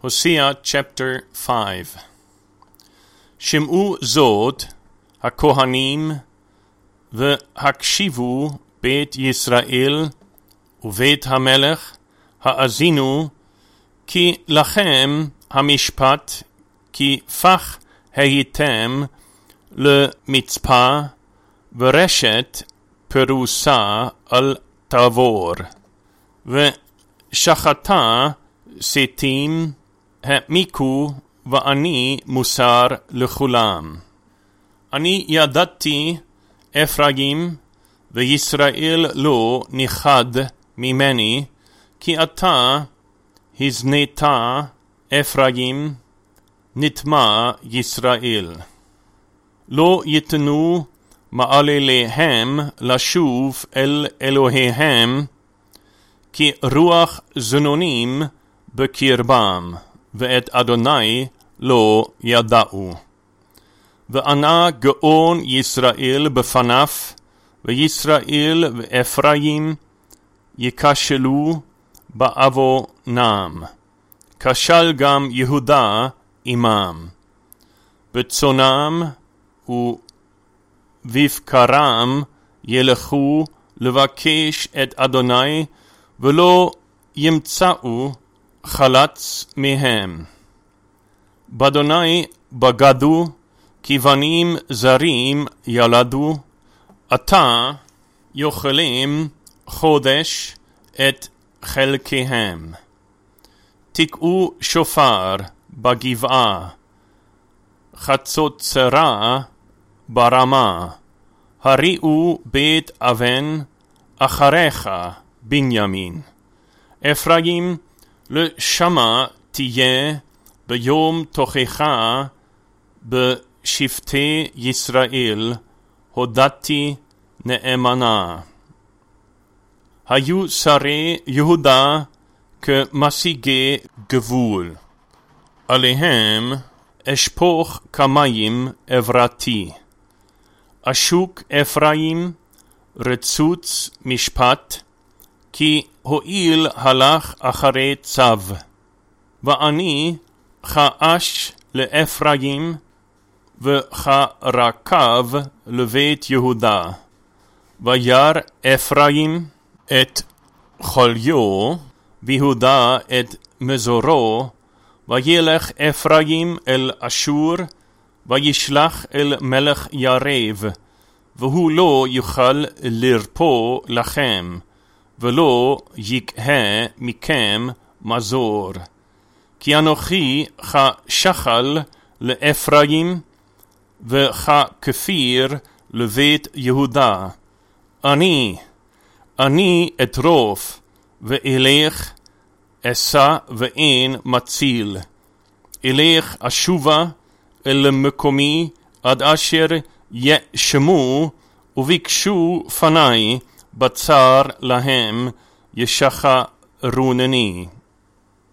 Hosea chapter 5. שמעו זאת הכהנים והקשיבו בית ישראל ובית המלך, האזינו, כי לכם המשפט, כי פח הייתם למצפה ורשת פרוסה על תבור, ושחטה סתים העמיקו, ואני מוסר לכולם. אני ידעתי אפרים וישראל לא נחד ממני, כי אתה הזנית אפרים נטמע ישראל. לא יתנו מעלליהם לשוב אל אלוהיהם, כי רוח זנונים בקרבם, ואת אדוני לא ידעו. וענה גאון ישראל בפניו, וישראל ואפרים יקשלו בעוונם. כשל גם יהודה עמם. בצונם ובבקרם ילכו לבקש את אדוני, ולא ימצאו חלץ מהם. באדוני בגדו, כי בנים זרים ילדו, עתה יאכלם חודש את חלקיהם. תקעו שופר בגבעה, חצוצרה ברמה, הריעו בית אבן אחריך בנימין. אפרים לשמה תהיה ביום תוכחה בשבטי ישראל, הודעתי נאמנה. היו שרי יהודה כמשיגי גבול, עליהם אשפוך כמים עברתי. אשוק אפרים רצוץ משפט, כי הואיל הלך אחרי צו. ואני חאש לאפרים וחרקב לבית יהודה. ויר אפרים את חוליו, ויהודה את מזורו, וילך אפרים אל אשור, וישלח אל מלך ירב, והוא לא יוכל לרפוא לכם, ולא יקהה מכם מזור. כי אנוכי כשחל לאפרים, וככפיר לבית יהודה. אני אטרוף, ואלך אשא ואין מציל. אלך אשובה אל מקומי, עד אשר ישמעו וביקשו פני, בצר להם ישחרונני.